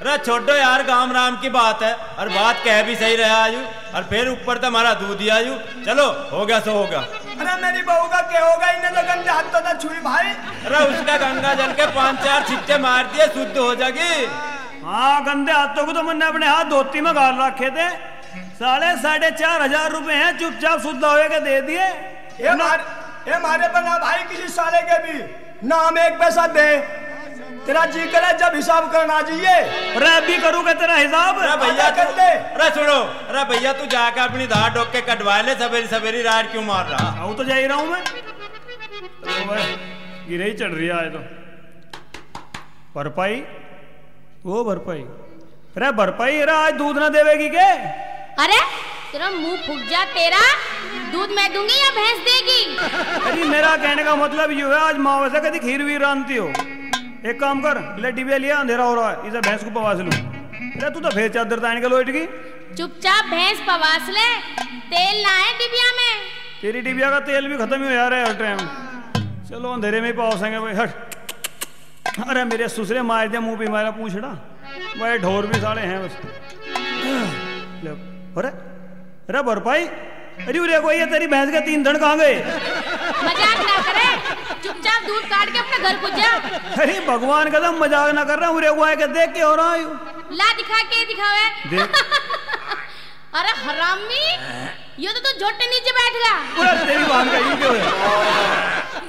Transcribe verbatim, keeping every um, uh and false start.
अरे छोड़ो यार, गांव राम की बात है और बात कह भी सही रहा आयु, और फिर ऊपर तो हमारा दूध ही आयु। चलो हो गया सो होगा। अरे मेरी बहू का क्या होगा, इन्हें तो गंदे हाथ तो ना छुई भाई। अरे उसका गंगा जल के पांच चार छिच्चे मार दिए, शुद्ध हो जाएगी। हाँ गंदे हाथों को तो मैंने अपने हाथ धोती में गाल रखे थे, साढ़े साढ़े चार हजार रुपए हैं, चुपचाप शुद्ध होए के दे दिए। ये मार ये मारे बना भाई किसी साले के भी ना हम एक पैसा दे, तेरा जी करे जब हिसाब करना चाहिए। अरे अभी करूँगा तेरा हिसाब। अरे भैया कर ले। अरे सुनो, अरे भैया तू जाकर अपनी धार डोक के कटवा ले, सवेरी सवेरी रात क्यों मार रहा? वो तो जा ही रहा हूँ मैं, गिरे ही चढ़ रही है आज तो। भरपाई वो भरपाई, अरे भरपाई अरे आज दूध ना देवेगी के? अरे तेरा मुंह फूक जा, तेरा दूध मैं दूंगी या भैंस देगी? अरे मेरा कहने का मतलब ये है, आज माँ वैसे कभी खीर वीर रांधती हो, एक काम कर ले डिबिया लिया, अंधेरा हो रहा है, इसे भैंस को पवास लूं। अरे तू तो फिर चादर तान के लोट की। चुपचाप भैंस पवास ले, तेल ना है डिबिया में। तेरी डिबिया का तेल भी खत्म ही हो जा रहा है हर टाइम। चलो अंधेरे में ही पवासेंगे भाई, हट। अरे मेरे सुसरे मार दिया मुंह पे मारा पूछड़ा, भाई ढोर भी साले हैं बस। अरे अरे भरपाई, अरे उरे को ये तेरी भैंस के तीन धड़ कहाँ गए? मजाक ना करे, चुपचाप दूध काट के अपने घर पहुंच जा। अरे भगवान का दम मजाक ना कर रहा हूँ, उरे को आए के देख के हो रहा हूँ। ला दिखा के दिखावे। अरे हरामी, ये तो तू झोटे नीचे बैठ गया। तेरी बहन का ये क्यों है?